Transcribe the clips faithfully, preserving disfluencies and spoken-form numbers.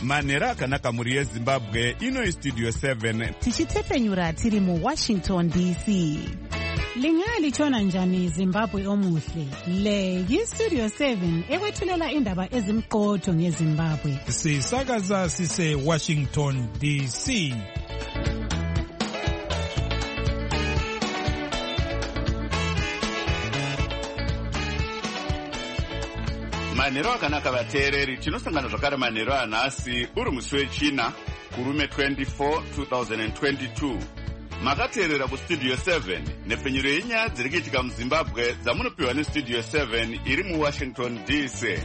manhero akanaka mhuri yezimbabwe. Ino Studio seven tichitepenyura tiri muWashington D C. Lingalitshona njani Zimbabwe omuhle? Le yiStudio seven ekwethulela indaba ezimqotho ngeZimbabwe. Sisakaza sise Washington D C. manhero akanaka vateereri. Tinosangana zvakare manhero anhasi uri musi wechina kurume twenty-four two thousand twenty-two. Makateerera kuStudio seven nepfenyuro yenyaya dziri kuitika muZimbabwe dzamunopiwa neStudio seven iri muWashington D C.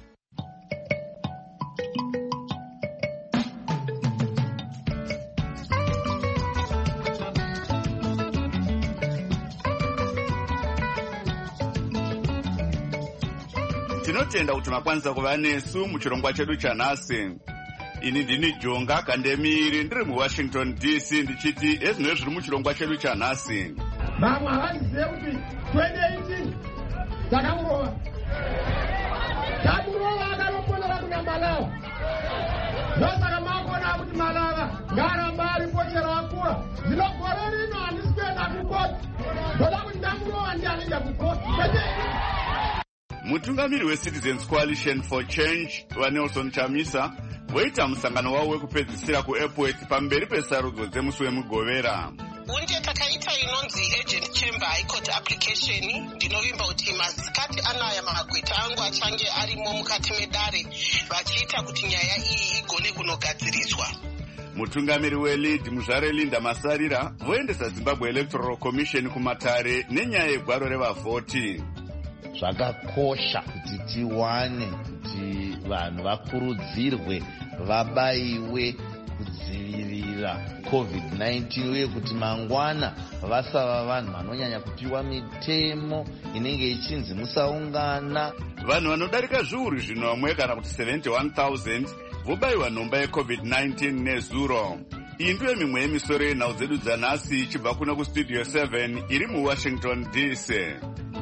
Tinotenda kuti makwanisa kuva nesu muchirongwa chedu chanhasi. Ini ndini Jonga Kandemiri ndiri muWashington D C ndichiti ezvinhu zviri muchirongwa chedu chanhasi. Vamwe havaizive kuti twenty eighteen takamurova. Takamurova akanoponera kuna Malawi. Ndosaka makona kuti Malawi ngaramba aripochera akura. Zvino gore rino handisi kuenda kukoti. Ndoda kuti ndamurova ndianoenda kukoti. Mutungamiri weCitizens Coalition for Change waNelson Chamisa waita musangano wavo wekupedzisira kuEpworth pamberi pesarudzo dzemusi wemugovera. Unje takaita inonzi agent chamber high court application ndinovimba kuti masikati anaya magweta angu achange arimo mukati medare vachiita kuti nyaya iyi igone kunogadziriswa. Mutungamiri weLead Muzvare Linda Masarira voendesa Zimbabwe Electoral Commission kumatare nenyaya yegwaro revavhoti. Zvakakosha kuti tiwane kuti vanhu vakurudzirwe vabaiwe kudzivirira covid nineteen uye kuti mangwana vasava vanhu vanonyanya kupiwa mitemo inenge ichinzi musaungana. Vanhu vanodarika zviuru zvinomwe kana kuti seventy-one thousand vobaiwa nhomba yecovid nineteen nezuro. Iyi ndiyo mimwe yemisoro yenhau dzedu dzanhasi ichibva kuna kuStudio seven iri muWashington D C.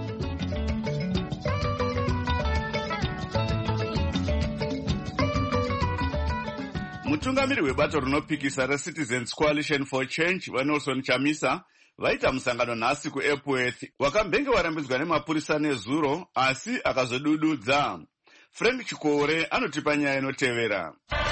Mutungamiri webato rinopikisa reCitizens Coalition for Change vaNelson Chamisa vaita musangano nhasi kuEpworth wakambenge warambidzwa nemapurisa nezuro asi akazodududza. Frank Chikore anotipa nyaya inotevera.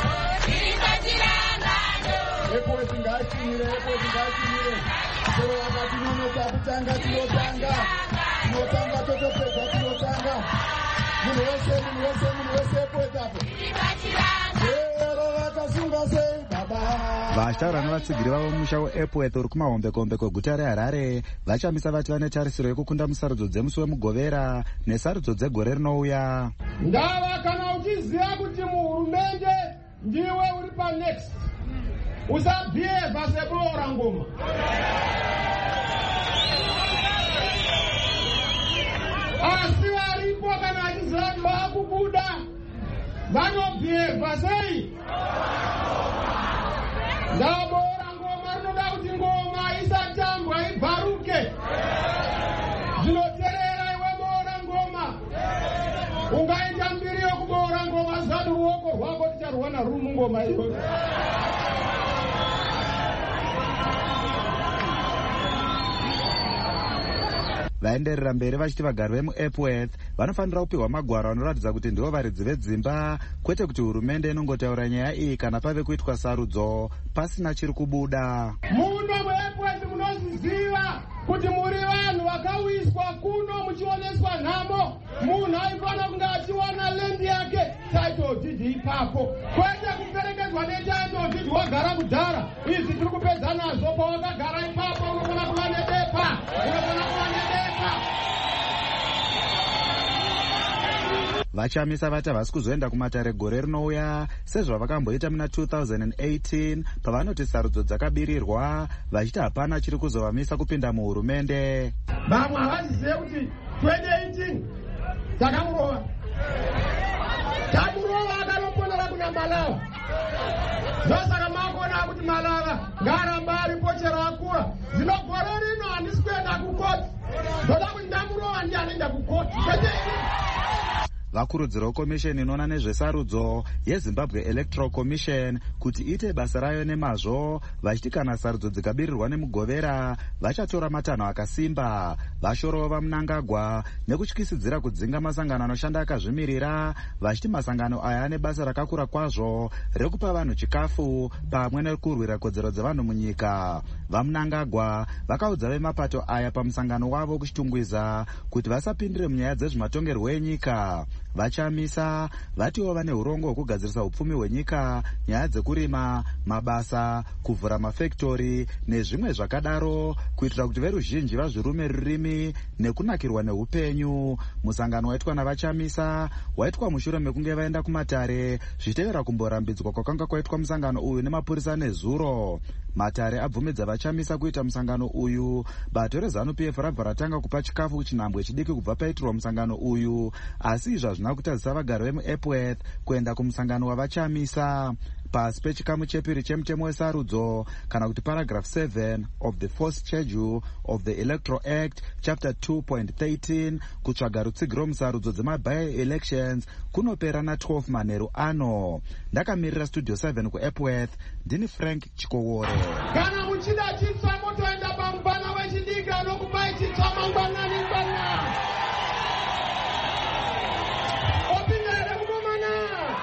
Epworth ngachimire, Epworth ngachimire. Chero wakati nonoka kutanga tinotanga. Tinotanga totopedza tinotanga. Munhu wese, munhu wese, munhu wese Epworth apo. Vashtaura nevatsigiri vavo mumusha weEpworth uri kumahombekombe kweguta reHarare vachamisa vati vane tarisiro yekukunda musarudzo dzemusi wemugovera nesarudzo dzegore rinouya. Ndava kana uchiziva kuti muhurumende ndiwe uri panext, usabhiyevha seboora ngoma. Asi varipo kana vachiziva kuti vakubuda vanobhiyevha sei? Ndaboora ngoma rinoda kuti ngoma isatambwa ibvaruke. Zvinoterera iwe boora ngoma. Ungaita mbiri yokuboora ngoma zadu ruoko rwako ticharwana ruri mungoma iyoyo. Vaenderera mberi vachiti vagari vemuEpworth vanofanira kupiwa magwaro anoratidza kuti ndivo varidzi vedzimba, kwete kuti hurumende inongotaura nyaya iyi kana pave kuitwa sarudzo pasina chiri kubuda. Muno muEpworth munozviziva kuti muri vanhu vakawiswa kuno muchioneswa nhamo. Munhu aifanira kunge achiwana lendi yake title deed ipapo, kwete kuperekedzwa netitle deed wagara kudhara. Izvi tiri kupedza nazvo. Pawakagara ipapo unofana kuva nebepa, unofana kuva nebepa. Vachamisa vati havasi kuzoenda kumatare gore rinouya sezvavakamboita muna two thousand eighteen pavanoti sarudzo dzakabirirwa vachiti hapana chiri kuzovamisa kupinda muhurumende. Vamwe havaizive kuti twenty eighteen takamurova. Takamurova akanoponera kuna Malawi. Ndosaka makona kuti Malawi ngaramba aripochera akura. Zvino gore rino handisi kuenda kukoti. Ndoda kuti ndamurova ndianoenda kukoti. vakurudzirawo komisheni inoona nezvesarudzo yezimbabwe electoral commission kuti ite basa rayo nemazvo, vachiti kana sarudzo dzikabirirwa nemugovera vachatora matanho akasimba. Vashorowo vaMnangagwa nekutyisidzira kudzinga masangano anoshanda akazvimirira, vachiti masangano aya ane basa rakakura kwazvo rekupa vanhu chikafu pamwe nekurwira kodzero dzevanhu munyika. VaMnangagwa vakaudza vemapato aya pamusangano wavo kuchitungwiza kuti vasapindire munyaya dzezvematongerwo enyika. Vachamisa vatiwo vane urongo hwekugadzirisa upfumi hwenyika, nyaya dzekurima, mabasa, kuvhura mafektori nezvimwe zvakadaro, kuitira kuti veruzhinji vazvirume rurimi nekunakirwa neupenyu. Musangano waitwa navachamisa waitwa mushure mekunge vaenda kumatare zvichitevera kumborambidzwa kwakanga kwaitwa musangano uyu nemapurisa nezuro. Matare abvumidza vachamisa kuita musangano uyu. Bato reZANU-P F rabva ratanga kupa chikafu kuchinhambwe chidiki kubva paitirwa musangano uyu, asi izvi hazvina kutadzisa vagari vemuEpworth kuenda kumusangano wavachamisa. Pasi pechikamu chepiri chemutemo wesarudzo, kana kuti paragraph seven of the fourth schedule of the Electoral Act chapter two point thirteen, kutsvaga rutsigiro musarudzo dzema-by-elections kunopera na12 manheru ano. Ndakamirira studio seven kuEpworth, ndini Frank Chikowore. Kana muchida chitsva motoenda pamubana wechidika nokupai chitsva mangwanani ngwana. Opinere kunomana.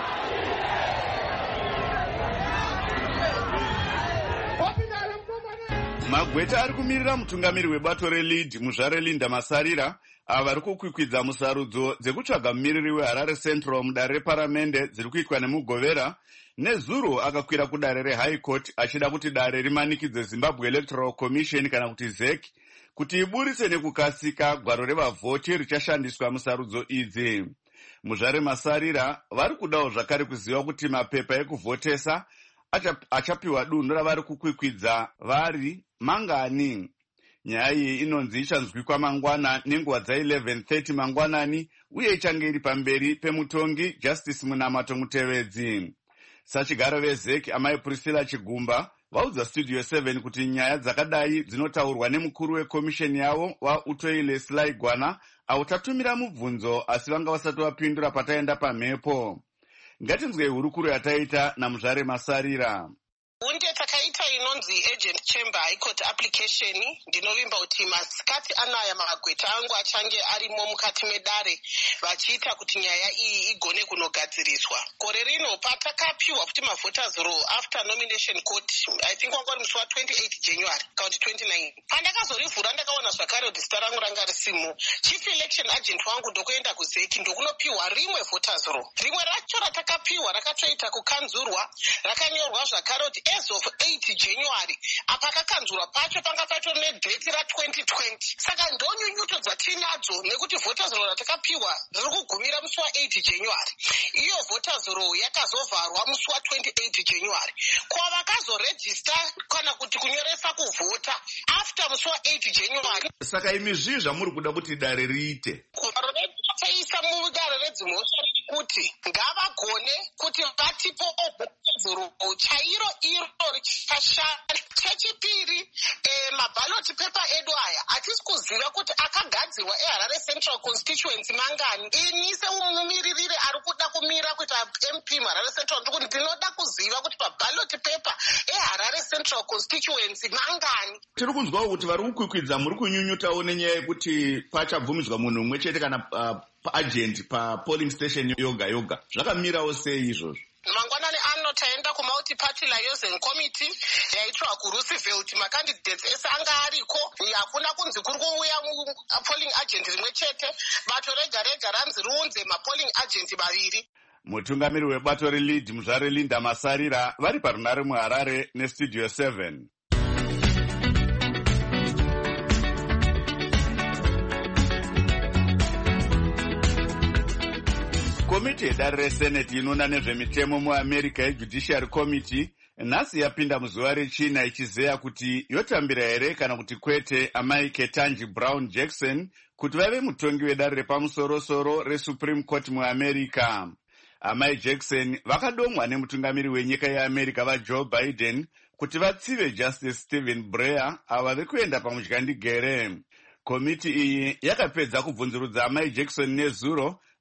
Opinere kunomana. Magweta ari kumirira mutungamiri webato reLead muzvare Linda Masarira ava vari kukwikwidza musarudzo dzekutsvaga mumiriri weHarare Central mudare reparamende dziri kuitwa nemugovera. Nezuro akakwira kudare reHigh Court achida kuti dare rimanikidze Zimbabwe Electoral Commission kana kuti Z E C kuti iburise nekukasika gwaro revavhoti richashandiswa musarudzo idzi. Muzvare Masarira vari kudawo zvakare kuziva kuti mapepa ekuvhotesa achapiwa dunhu ravari kukwikwidza vari mangani. Nyaya iyi inonzi ichanzwikwa mangwana nenguva dza11 thirty mangwanani uye ichange iri pamberi pemutongi Justice Munamato Mutevedzi. Sachigaro veZ E C amai Priscilla Chigumba vaudza Studio seven kuti nyaya dzakadai dzinotaurwa nemukuru wekomisheni yavo waUtoile Selaigwana autatumira mubvunzo asi vanga vasati vapindura pataenda pamhepo. Ngatinzwei hurukuro yataita namuzvare Masarira. Hunde takaita inonzi agent chamber high court application ndinovimba kuti masikati anaya magweta angu achange arimo mukati medare vachiita kuti nyaya iyi igone kunogadziriswa. Gore rino patakapiwa kuti mavoters roll after nomination court I think wanga uri musi wa twenty-eighth January count twenty-nine. Pandakazorivhura ndakaona zvakare kuti zita rangu ranga risimo. Chief election agent wangu ndokuenda kuZ E C ndokunopiwa rimwe voters roll. Rimwe racho ratakapiwa rakatoita kukanzurwa rakanyorwa zvakare kuti as of eighth January apa kakanzurwa pacho panga pacho nedate ra twenty twenty. Saka ndonyunyuto dzatinadzo nekuti voters roll ratakapiwa riri kugumira musi wa eighth January. Iyo voters roll yakazovharwa musi wa twenty-eighth January. Kwa vakazoregister kana kuti kunyoresa kuvhota after musi wa eighth January. Saka imi zvii zvamuri kuda kuti dare riite? Taisa mudare redzimhosva kuti ngavagone kuti vatipo vhoters chairo iro richashanda. Chechipiri eh, maballot paper edu aya hatisi kuziva kuti akagadzirwa eHarare Central Constituency mangani. Inise umumiririre ari kuda kumira kuita M P muHarare Central ndikuti ndinoda kuziva kuti paballot paper eHarare Central Constituency mangani. Tiri kunzwawo kuti vari kukwikwidza muri kunyunyutawo nenyaya yekuti pachabvumidzwa munhu umwe chete kana uh, paagent papolling station yoga yoga. Zvakamirawo sei izvozvo? Mangwanani ano taenda kumulti-party liaison committee yaitwa kuRoosevelt. Macandidates ese anga ariko, hakuna kunzi kuri kuuya polling agent rimwe chete. Bato rega rega ranzi riunze mapolling agent vaviri. Mutungamiri webato reLead muzvare Linda Masarira vari parunare muHarare neStudio seven. Komiti yedare reSenate inoona nezvemitemo muAmerica yeJudiciary Committee nhasi yapinda muzuva rechina ichizeya kuti yotambira here kana kuti kwete amai Ketanji Brown Jackson kuti vave mutongi wedare repamusoro-soro reSupreme Court muAmerica. Amai Jackson vakadomwa nemutungamiri wenyika yeAmerica vaJoe Biden kuti vatsive Justice Stephen Breyer ava vekuenda pamudyandigere. Komiti iyi yakapedza kubvunzurudza amai Jackson nezuro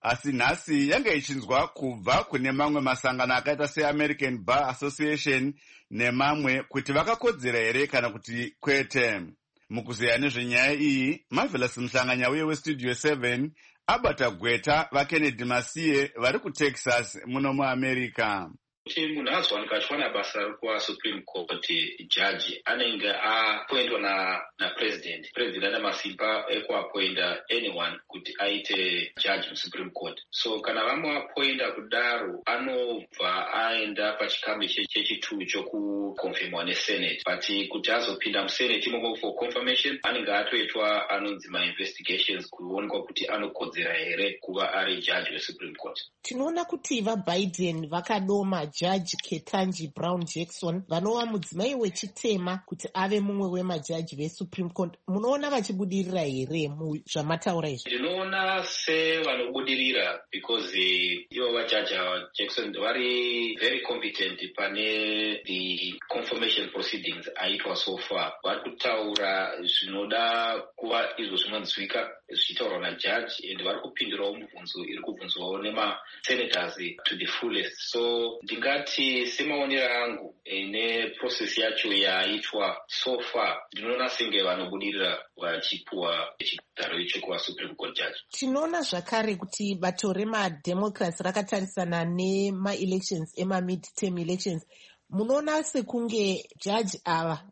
asi nhasi yange ichinzwa kubva kune mamwe masangano akaita seamerican bar association nemamwe kuti vakakodzera here kana kuti kwete. Mukuzeya nezvenyaya iyi, Marvelous Mhlanganyauye westudio seven abata gweta vaKennedy Masiye vari kuTexas muno muAmerica. Kuti munhu azowanika achiwana basa kusupreme court, jaji anenge apoindwa na napresident president ane masimba ekuapoinda anyone kuti aite jaji musupreme court. So kana vamuapoinda kudaro anobva aenda pachikamu chechitatu chokukonfirmwa nesenate, but kuti azopinda musenate imomo for confirmation anenge atoitwa anonzi mainvestigations kuonekwa kuti anokodzera here kuva ari jaji wesupreme court. Tinoona kuti vaBiden vakadoma Judge Ketanji Brown Jackson vanova mudzimai wechitema kuti ave mumwe wemajaji veSupreme Court. Munoona vachibudirira here muzvamataura izvi? Ndinoona sevanobudirira because ivo vajaji Jackson vari very competent pane the confirmation proceedings aitwa so far. Vari kutaura zvinoda kuva izvo zvinonzwika zvichitaurwa najaji and vari kupindirawo mubvunzo iri kubvunzwawo nemasenators to the fullest. So ndingati semaonero angu neprocess yacho yaitwa so far ndinoona senge vanobudirira vachipuwa chigaro icho kuvaSupreme Court judge. Tinoona zvakare kuti bato remademocrats rakatarisana nemaelections ema-mid-term elections. Munoona sekunge jaji ava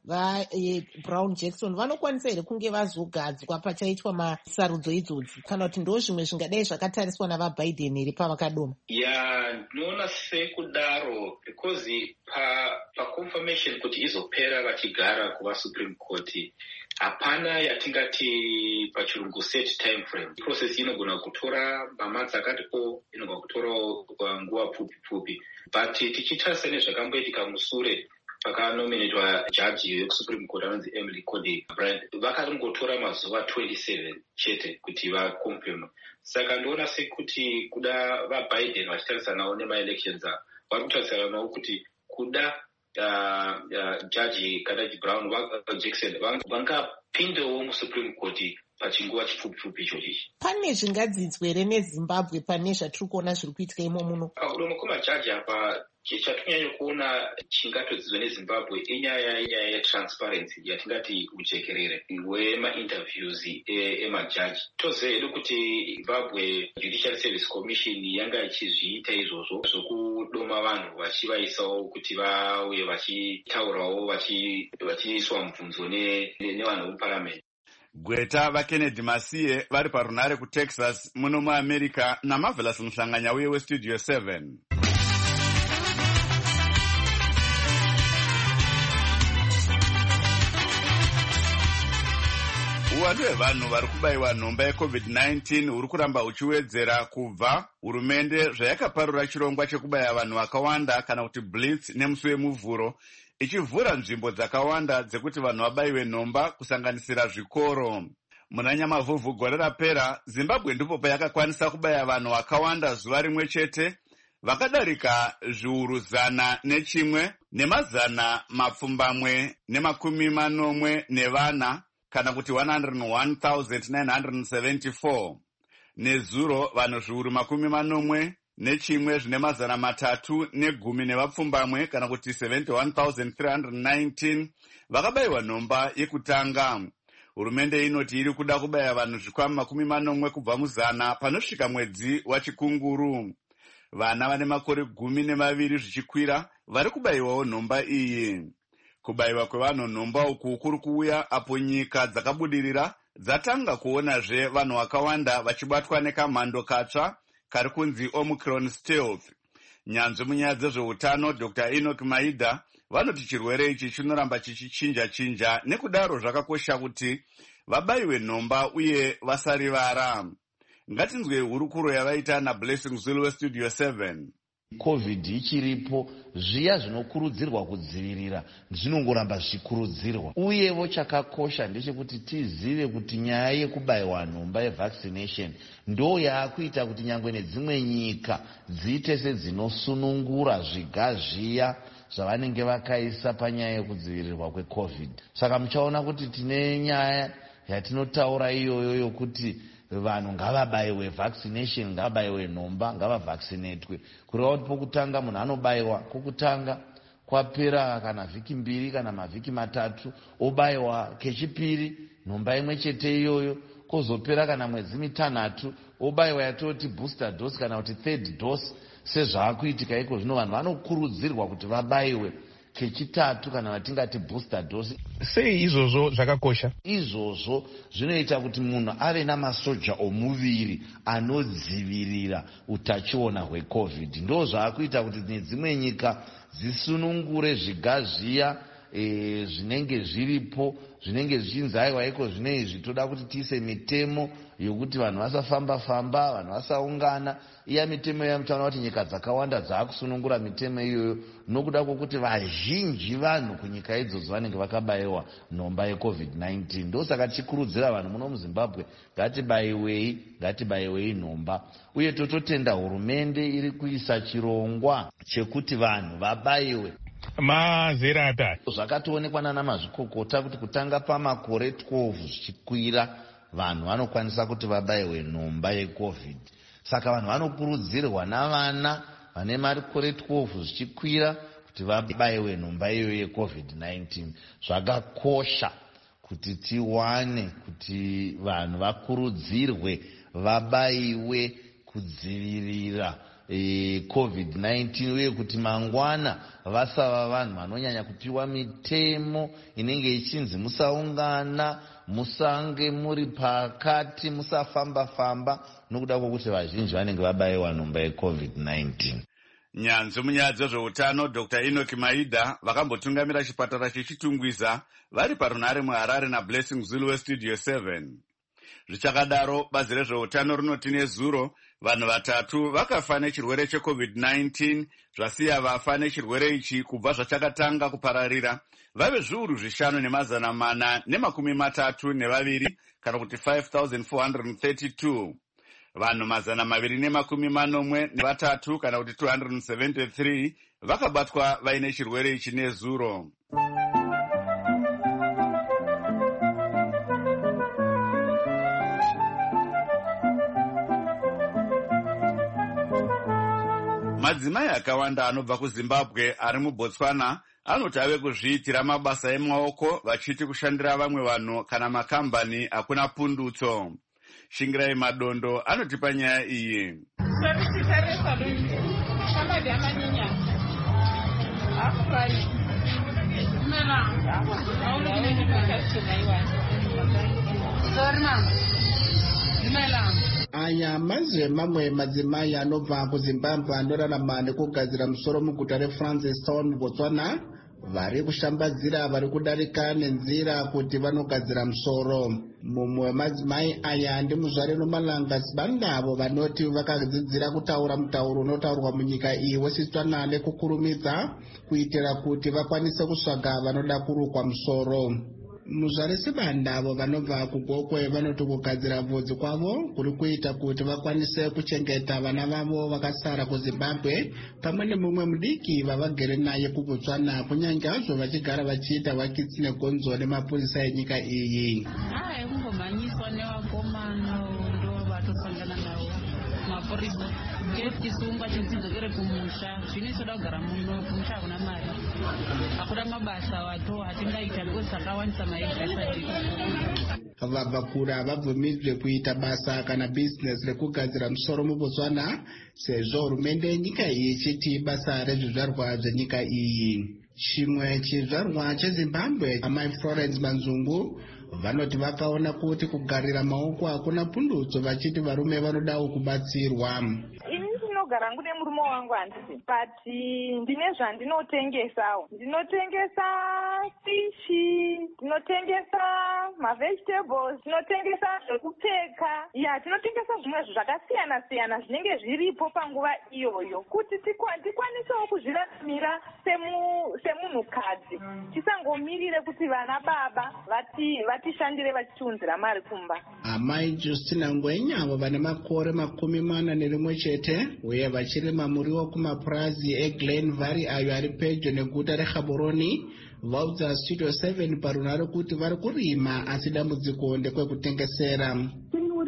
vaBrown Jackson vanokwanisa here kunge vazogadzwa pachaitwa masarudzo idzodzi kana kuti ndo zvimwe zvingadai zvakatariswa navaBiden here pavakadoma? Ya, ndinoona sekudaro because pa paconfirmation kuti izopera vachigara kuvaSupreme Court hapana yatingati pachirungu set time frame. Process inogona kutora mamonths akati o, inogona kutora nguva pfupi pfupi, but tichitarisa nezvakamboitika musure pakanominatwa jaji wekuSupreme Court anonzi Emily Coney Barrett, vakangotora mazuva twenty-seven chete kuti vaconfirm. Saka ndoona sekuti kuda vaBiden vachitarisanawo nemaelections vari kutarisana nawo kuti kuda Uh, uh, jaji Ketanji Brown Jackson vangapindawo muSupreme Court pachinguva chipfupi ichochi. Pane zvingadzidzwe here neZimbabwe pane zvatiri kuona zviri kuitika imo muno? Unono kwemajaji apa chatonyanya kuona chingatodzidzwa neZimbabwe inyaya inyaya yetransparency yatingati ujekerere hwemainterviews emajaji. Toziva hedu kuti Zimbabwe Judicial Service Commission yanga ichizviita izvozvo zvokudoma vanhu vachivaisawo kuti vauye vachitaurawo vachiiswa mubvunzo nevanhu vemuparamendi. Gweta vaKennedy Masiye vari parunare kuTexas muno muAmerica naMarvelous Mhlanganyauye westudio seven. Uwandu hwevanhu vari kubayiwa nhomba yecovid nineteen huri kuramba uchiwedzera kubva hurumende zvayakaparura chirongwa chekubaya vanhu vakawanda kana kuti blitz nemusi wemuvhuro, ichivhura nzvimbo dzakawanda dzekuti vanhu vabayiwe nhomba kusanganisira zvikoro. Muna Nyamavhuvhu gore rapera, Zimbabwe ndipo payakakwanisa kubaya vanhu vakawanda zuva rimwe chete, vakadarika zviuru zana nechimwe nemazana mapfumbamwe nemakumi manomwe nevana kana kuti one hundred one thousand nine hundred seventy-four. Nezuro vanhu zviuru makumi manomwe nechimwe zvine mazana matatu negumi nevapfumbamwe kana kuti seventy-one thousand three hundred nineteen vakabayiwa nhomba yekutanga. Hurumende inoti iri kuda kubaya vanhu zvikwama makumi manomwe kubva muzana panosvika mwedzi wachikunguru. Vana vane makore gumi nemaviri zvichikwira vari kubayiwawo nhomba iyi. Kubayiwa kwevanhu nhomba uku kuri kuuya apo nyika dzakabudirira dzatanga kuonazve vanhu vakawanda vachibatwa nekamhando katsva kari kunzi Omicron stealth. Nyanzvi munyaya dzezveutano Doctor Enoch Maida vanoti chirwere ichi chinoramba chichichinja chinja, nekudaro zvakakosha kuti vabayiwe nhomba uye vasarivara. Ngatinzwe hurukuro yavaita naBlessing Zulu westudio seven. COVID ichiripo, zviya zvinokurudzirwa kudzivirira zvinongoramba zvichikurudzirwa. Uyevo chakakosha ndechekuti tizive kuti nyaya yekubayiwa nhomba yevaccination ndo yaakuita kuti nyangwe nedzimwe nyika dziite sedzinosunungura zviga zviya zvavanenge vakaisa panyaya yekudzivirirwa kweCovid. Saka muchaona kuti tine nyaya yatinotaura iyoyo yokuti vanhu ngavabayiwe vaccination, ngavabayiwe nhomba, ngavavaccinatwe. Kureva kuti pokutanga munhu anobayiwa kokutanga kwapera kana vhiki mbiri kana mavhiki matatu obayiwa kechipiri nhomba imwe chete iyoyo, kozopera kana mwedzi mitanhatu obayiwa yatoti booster dose kana kuti third dose. Sezvaakuitika iko zvino vanhu vanokurudzirwa kuti vabayiwe kechitatu kana vatingati booster dose. Sei izvozvo zvakakosha? Izvozvo zvinoita kuti munhu ave namasoja omuviri anodzivirira utachiona hwecovid. Ndo zvaakuita kuti nedzimwe nyika dzisunungure zvigaziya e, zvinenge zviripo zvinenge zvichinzi aiwa iko zvine izvi toda kuti tiise mitemo yokuti vanhu vasafamba famba, vanhu vasaungana. Iya mitemo iya mutaona kuti nyika dzakawanda dzaakusunungura mitemo iyoyo nokuda kwokuti vazhinji vanhu kunyika idzodzo vanenge vakabayiwa nhomba yecovid nineteen. Ndosaka tichikurudzira vanhu muno muZimbabwe ngatibayiwei, ngatibayiwei nhomba. Uye tototenda hurumende iri kuisa chirongwa chekuti vanhu vabayiwe. Mazera atari zvakatoonekwa nana mazvikokota kuti kutanga pamakore twelve zvichikwira vanhu vanokwanisa kuti vabayiwe nhomba yecovid. Saka vanhu vanokurudzirwa navana vane makore twelve zvichikwira kuti vabayiwe nhomba iyo yecovid nineteen. Zvakakosha kuti tiwane kuti vanhu vakurudzirwe vabayiwe kudzivirira E, covid nineteen uye kuti mangwana vasava vanhu vanonyanya kupiwa mitemo inenge ichinzi musaungana, musange muri pakati, musafamba famba, nokuda kwokuti vazhinji vanenge vabayiwa nhomba yecovid nineteen. Nyanzvi munyaya dzezveutano Doctor Enoch Maida vakambotungamira chipatara chechitungwiza vari parunhare muHarare naBlessing Zulu weStudio seven. Zvichakadaro bazi rezveutano rinoti nezuro vanhu vatatu vakafa nechirwere checovid nineteen zvasiya vafa nechirwere ichi kubva zvachakatanga kupararira vave zviuru zvishanu nemazana mana nemakumi matatu nevaviri kana kuti five thousand four hundred thirty-two. Vanhu mazana maviri nemakumi manomwe nevatatu kana kuti two hundred seventy-three vakabatwa vaine chirwere ichi nezuro. Madzimai akawanda anobva kuZimbabwe ari muBotswana anoti ave kuzviitira mabasa emaoko vachiti kushandira vamwe vanhu kana makambani akuna pundutso. Shingirai Madondo anotipa nyaya iyi. Aya mazve mamwe madzimai anobva kuZimbabwe anorarama nekugadzira musoro muguta reFrancistown muBotswana vari kushambadzira vari kudarika nenzira kuti vanogadzira musoro. Mumwe wemadzimai aya ndimuzvare Nomalanga Sibanda avo vanoti vakadzidzira kutaura mutauro unotaurwa munyika iyi weChitswana nekukurumidza kuitira kuti vakwanise kusvaga vanoda kurukwa musoro. Muzvare Sibanda avo vanobva kuGokwe vanoti kugadzira bvudzi kwavo kuri kuita kuti vakwanise kuchengeta vana vavo vakasara kuZimbabwe pamwe nemumwe mudiki vavagere naye kuBotswana kunyange hazvo vachigara vachiita vakitsi negonzo nemapurisa enyika iyi. Hai kungomhanyiswa nevakomana ndo vatosangana navo mapurisa ngechisunga chekudzokere kumusha zvino soda kugara muno kumusha hakuna mari hakuna mabasa wato hatingaita because akawandisa maegasa. Vabva kura vabvumidzwe kuita basa kana business rekugadzira musoro muBotswana sezvo hurumende yenyika iyi ichiti basa rezvizvarwa zvenyika iyi. Chimwe chizvarwa cheZimbabwe amai Florence Manzungu vanoti vakaona kuti kugarira maoko hakuna pundutso vachiti varume vanodawo kubatsirwa. Ndinogara ngune murume wangu handisi but ndine zvandinotengesawo. Ndinotengesa fishi, ndinotengesa mavegetables, ndinotengesa zvekupfeka. Ya, tinotengesa zvimwe zvakasiyana siyana zvinenge zviripo panguva iyoyo kuti tikwanisewo kuzviraramira semunhukadzi. Tisangomirire kuti vana baba vatishandire vachitiunzira mari kumba. Amai Justina Ngwenya avo vane makore makumi mana nerimwe chete uye vachirima muriwo kumapurazi eGlen Valley ayo ari pedyo neguta reGaborone vaudza Studio seven parunhare kuti vari kurima asi dambudziko ndekwekutengesera. Uri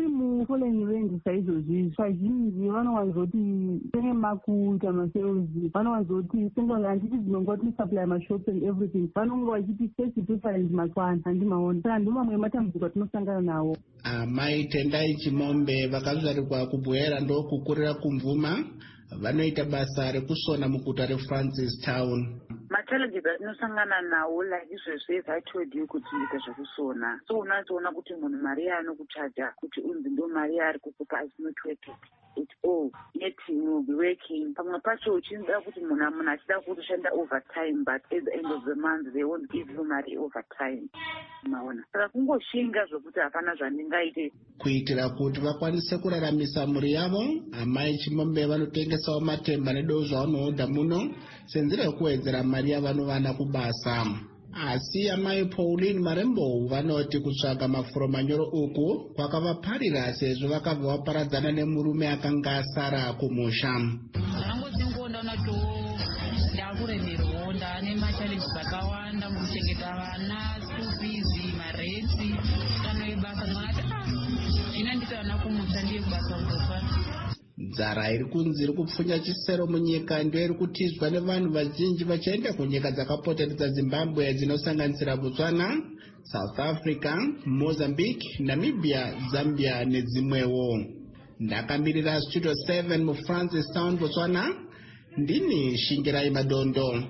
vafolenyi voendesa izvozvi kazhinji vanowanzoti senge makuita maserosi vanowanzoti senge handiti dzinonga tinosupply mashops and everything vanonga vachiti sesi preference makwana handimaona saka ndo mamwe ematambudziko atinosangana nawo. Amai Tendai Chimombe vakazvarirwa kubwera ndokukurira kumvuma vanoita basa rekusona muguta reFrancistown. Machallenges atinosangana nawo like izvezvo as I told you kuti ita zvekusona. So unozoona kuti munhu mari yaanokuchaja kuti unzi ndo mari yaari kukupa is not worth it at all. Yet you will be working. Pamwe pacho uchinzira kuti munhu munhu achida kutoshanda overtime but at the end of the month they won't give you mari overtime. Maona. Saka kungoshinga zvokuti hapana zvandingaite. Kuitira kuti vakwanise kuraramisa mhuri yavo, amai Chimombe vanotengesawo matemba nedo zvavanohodha muno senzira yekuwedzera mari yavanovana kubasa. Asi amai Pauline Marembo vanoti kutsvaga mafuro manyoro uku kwakavaparira sezvo vakabva vaparadzana nemurume akanga asara kumusha. Ndangotsingoona to ndakuremerwawo ndaane machallenges akawanda mukuchengeta vana, school fees, marenzi, kana ibasa ndinoti ah ina nditana kumusha ndiye kubasa kutofa. Nzara iri kunzi iri kupfunya chisero munyika ndiyo iri kutizwa nevanhu vazhinji vachienda kunyika dzakapoteredza Zimbabwe dzinosanganisira Botswana, South Africa, Mozambique, Namibia, Zambia nedzimwewo. Ndakamirira Studio seven muFrancistown, Botswana, ndini Shingirai Madondo.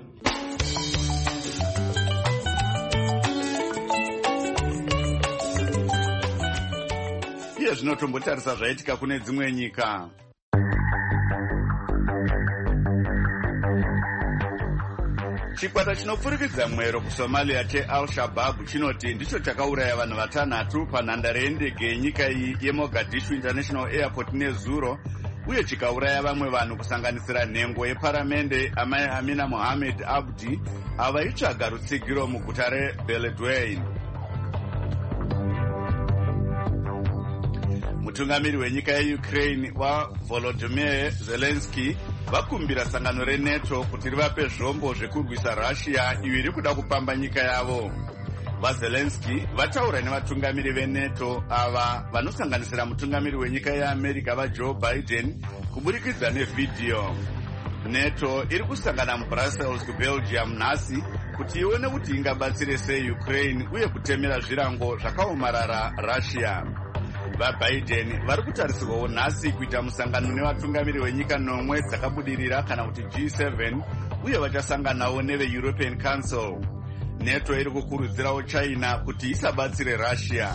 Iye zvinotombotarisa zvaitika kune dzimwe nyika. Chikwata chinopfurikidza mwero kuSomalia cheAl-Shabaab chinoti ndicho chakauraya vanhu vatanhatu panhandare yendege yenyika iyi yeMogadishu International Airport nezuro, uye chikauraya vamwe vanhu kusanganisira nhengo yeparamende amai Amina Mohamed Abdi avaitsvaga rutsigiro muguta reBeledweyne. Mutungamiri wenyika yeUkraine waVolodymyr Zelensky vakumbira sangano reNATO kuti rivape zvombo zvekurwisa Russia iyo iri kuda kupamba nyika yavo. VaZelensky vataura nevatungamiri veNATO ava vanosanganisira mutungamiri wenyika yeAmerica vaJoe Biden kuburikidza nevhidhiyo. NATO iri kusangana muBrussels kuBelgium nhasi kuti ione kuti ingabatsire sei Ukraine uye kutemera zvirango zvakaomarara Russia. VaBiden vari kutarisirwawo nhasi kuita musangano nevatungamiri wenyika nomwe dzakabudirira kana kuti G seven uye vachasanganawo neveEuropean Council. NATO iri kukurudzirawo China kuti isabatsire Russia.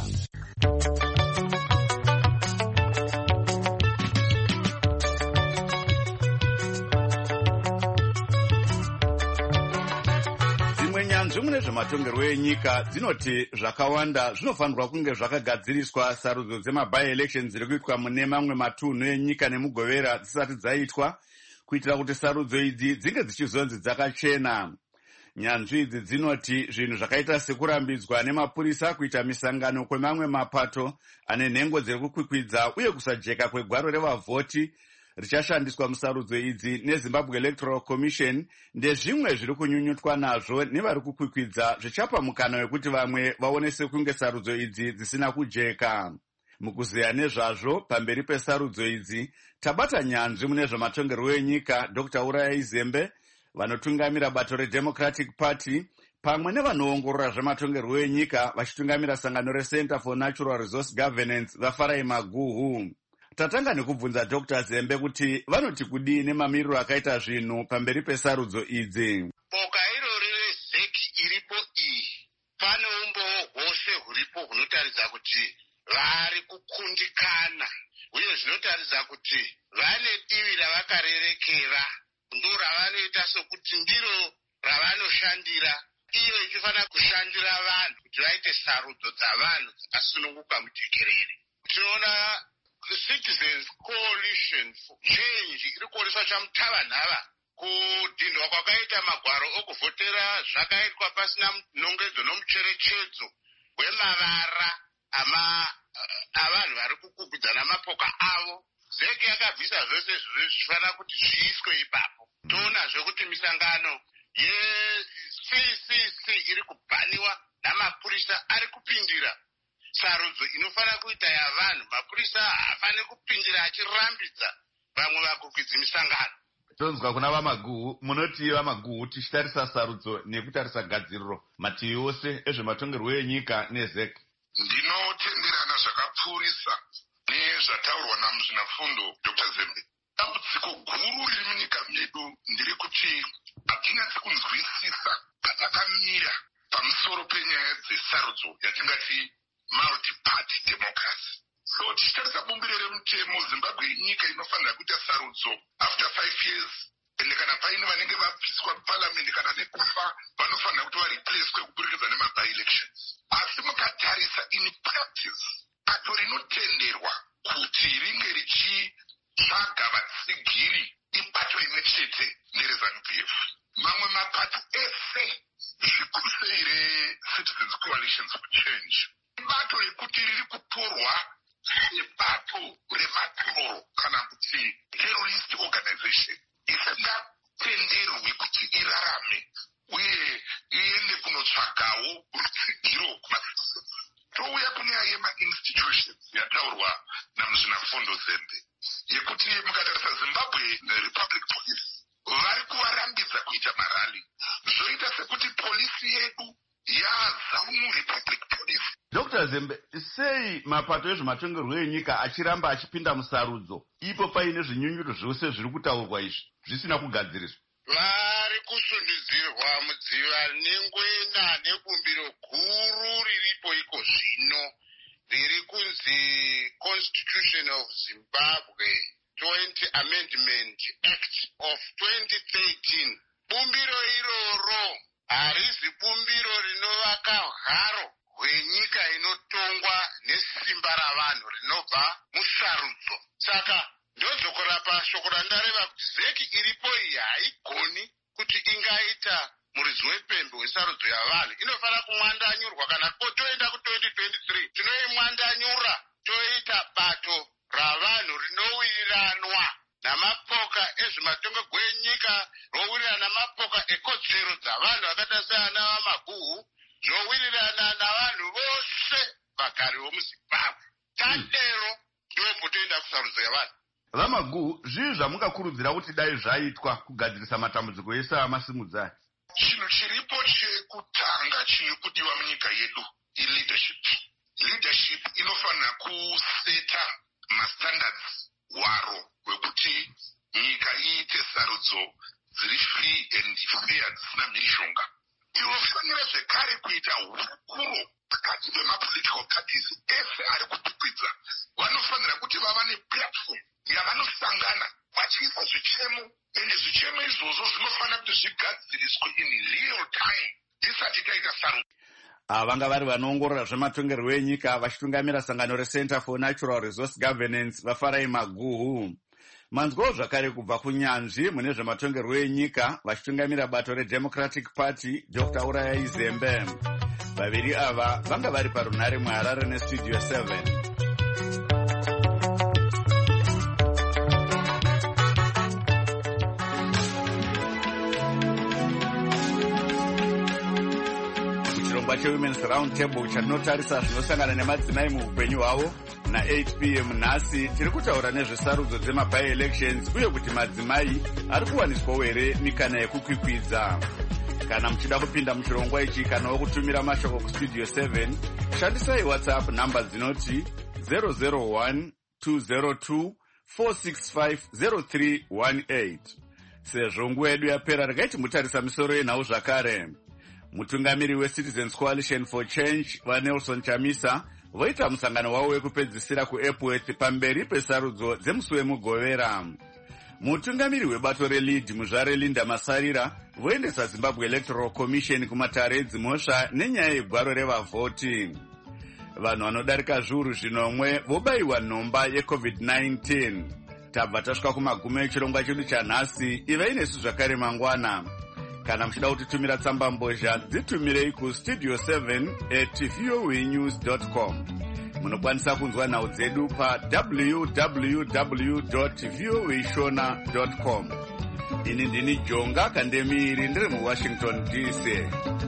Zvimwe zvematongerwo enyika dzinoti zvakawanda zvinofanirwa kunge zvakagadziriswa sarudzo dzema-by-elections dziri kuitwa mune mamwe matunhu enyika nemugovera dzisati dzaitwa kuitira kuti sarudzo idzi dzinge dzichizonzi dzakachena. Nyanzvi idzi dzinoti zvinhu zvakaita sekurambidzwa nemapurisa kuita misangano kwemamwe mapato ane nhengo dziri kukwikwidza uye kusajeka kwegwaro revavhoti richashandiswa musarudzo idzi neZimbabwe Electoral Commission ndezvimwe zviri kunyunyutwa nazvo nevari kukwikwidza zvichapa mukana wekuti vamwe vaone sekunge sarudzo idzi dzisina kujeka. Mukuzeya nezvazvo pamberi pesarudzo idzi tabata nyanzvi mune zvematongerwo enyika Doctor Uraya Izembe vanotungamira bato reDemocratic Party pamwe nevanoongorora zvematongerwo enyika vachitungamira sangano reCenter for Natural Resource Governance vaFarai Maguhu. Tatanga nekubvunza Doctor Zembe kuti vanoti kudii nemamiriro akaita zvinhu pamberi pesarudzo idzi. Boka irori rezeki iripo iyi pane umbowo hwose huripo hunotaridza kuti vari kukundikana uye zvinotaridza kuti vane divi ravakarerekera ndo ravanoita sokuti ndiro ravanoshandira iyo ichifanira kushandira vanhu kuti vaite sarudzo dzavanhu dzakasununguka mujekerere. Tinoona Citizens Coalition for Change iri kuoneswa chamutavanhava kudhindwa kwakaita magwaro okuvhotera zvakaitwa pasina nongedzo nomucherechedzo wemavara avanhu vari kukwikwidzana mapoka avo. Zeki yakabvisa zvose zvichifanira kuti zviiswe ipapo. Toonazve kuti misangano ye-C C C iri kubhaniwa namapurisa ari kupindira sarudzo inofanira kuita yavanhu. Mapurisa hafaniri kupindira achirambidza vamwe vakukwidza misangano. Tonzwa kuna vamaguhu, munoti vamaguhu tichitarisa sarudzo nekutarisa gadziriro mativi ose ezvematongerwo enyika nezek. Ndinotenderana zvakapfuurisa nezvataurwa namuzvinafundo Doctor Zembe. Dambudziko guru riri munyika medu nderekuti hatinyatsi kunzwisisa patakamira pamusoro penyaya dzesarudzo yatingati multi-party democracy. So tichitarisa bumbiro remutemo, Zimbabwe inyika inofanira kuita sarudzo after five years, ende kana paine vanenge vabviswa parliament kana nekufa vanofanira kuti vareplacwe kuburikidza nema-by-elections. Asi mukatarisa in practice, bato rinotenderwa kuti ringe richitsvaga vatsigiri ibato imwe chete nereZANU-P F. Mamwe mapato ese zvikuru sei reCitizens Coalitions for Change ibato rekuti riri kutorwa sebato rematororo kana kuti terrorist organization isingatenderwi kuti irarame uye iende kunotsvagawo rutsigiro kumasitizens. Touya kunyaya yema-institutions yataurwa namuzvinafundo Zembe yekuti mukatarisa Zimbabwe Republic Police vari kuvarambidza kuita marali, zvoita sekuti polisi yedu yaZANU Republic Police. Doctor Zembe, sei mapato ezvematongerwo enyika achiramba achipinda musarudzo ipo paine zvinyunyuto zvose zviri kutaurwa izvi zvisina kugadziriswa? Vari kusundidzirwa mudziva nengwena nebumbiro guru riripo iko zvino riri kunzi Constitution of Zimbabwe joint Amendment Act of twenty thirteen. Bumbiro iroro harizi bumbiro rinovaka haro hwenyika inotongwa nesimba ravanhu rinobva musarudzo. Saka ndozokora pashoko randareva kuti zeki iripo iyi haigoni kuti ingaita muridzi wepembe wesarudzo yavanhu. Inofanira kumwandanyurwa kana toenda ku-twenty twenty-three tinoimwandanyura toita bato ravanhu rinowiriranwa namapoka ezvematongerwo enyika, rowirirana namapoka ekodzero dzavanhu vakaita seana vamaguhu, zvowirirana navanhu vose vagari vomuZimbabwe. Tatero ndobvo toenda kusarudzo yavanhu. Vamaguhu, zvii zvamungakurudzira kuti dai zvaitwa kugadzirisa matambudziko ese amasimudzai? Chinhu chiripo chekutanga chiri kudiwa munyika yedu ileadership. Leadership inofanira kuseta mastandards waro wekuti nyika iite sarudzo dziri free and fair dzisina mhirizhonga. Inofanira zvekare kuita hurukuro pakati pemapolitical parties ese ari kutukwidza. Vanofanira kuti vava neplatform yavanosangana vachiisa zvichemo, ende zvichemo izvozvo zvinofanira kuti zvigadziriswe in real time tisati taita sarudzo. Vanga vari vanoongorora zvematongerwo enyika vachitungamira sangano reCenter for Natural Resource Governance vaFarai Maguhu. Manzwawo zvakare kubva kunyanzvi mune zvematongerwo enyika vachitungamira bato reDemocratic Party Doctor Urayai Zembe. Vaviri ava vanga vari parunhare muHarare neStudio seven. Women's Round Table chatinotarisa zvinosangana nemadzimai muupenyu hwavo na-eight p m nhasi tiri kutaura nezvesarudzo dzema-by-elections uye kuti madzimai ari kuwaniswawo here mikana yekukwikwidza. Kana muchida kupinda muchirongwa ichi kana wokutumira mashoko kustudio seven, shandisai WhatsApp namba dzinoti zero zero one two zero two four six five zero three one eight. Sezvo nguva yedu yapera, regai timutarisa misoro yenhau zvakare. Mutungamiri weCitizens Coalition for Change vaNelson Chamisa voita musangano wavo wekupedzisira kuEpworth pamberi pesarudzo dzemusi wemugovera. Mutungamiri webato reLead muzvare Linda Masarira voendesa Zimbabwe Electoral Commission kumatare edzimhosva nenyaya yegwaro revavhoti. Vanhu vanodarika zviuru zvinomwe vobayiwa nhomba yeCovid nineteen. Tabva tasvika kumagumo echirongwa chedu chanhasi. Ivai nesu zvakare mangwana. Kana muchida kutitumira tsamba mbozha dzitumirei kustudio seven at voanews dot com. Munokwanisa kunzwa nhau dzedu pa w w w dot voashona dot com. Ini ndini Jonga Kandemiri ndiri muWashington D C.